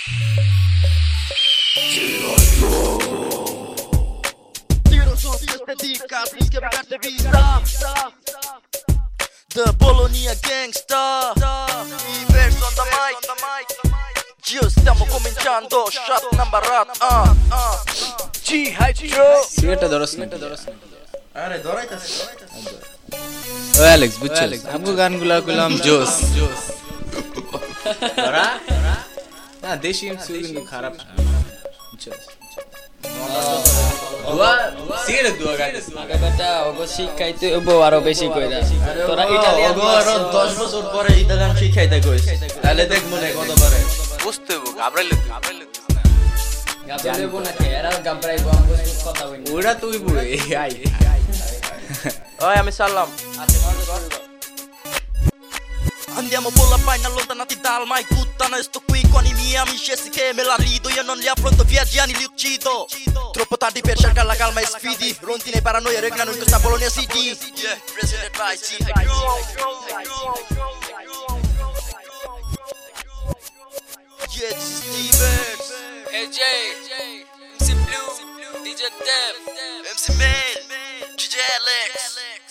Tiro sus perspectivas, mis que pegar de vista. The Polonia Gangsta e verso on the mic. Stiamo cominciando shot number rat. সিগারেটটা ধরস না আরে ধরাইতাছি ও Alex বুঝছিস আমগো গানগুলা কইলাম জোস ধরা না দেশি এমসি কিন্তু খারাপ বুঝছিস সিগারেট দুয়া গাইতেছ আগে বেটা ওগো শিখাইতে হইবো আরো বেশি কইরা তোরা ইটালিয়ান আরো 10 বছর পরে ইতালিয়ান শিখাইতে কইস তাহলে দেখ মনে কত পারে বুঝতে হইব ঘাবড়াইলে না গাবলেবো না কে এরা গাবরাইবো আমগো কথা হইনি ওরা তুই বুই আই ওই আমি সালাম Andiamo con la paina allontanati dal mai puttana e sto qui con i miei amici che me la rido io non li affronto viaggiani li uccido troppo tardi per cercare la calma e sfidi rontine e paranoia regnano in questa Polonia City yeah president by C yeah this is Stevens AJ, MC Blue, DJ Dev, MC Mail DJ Alex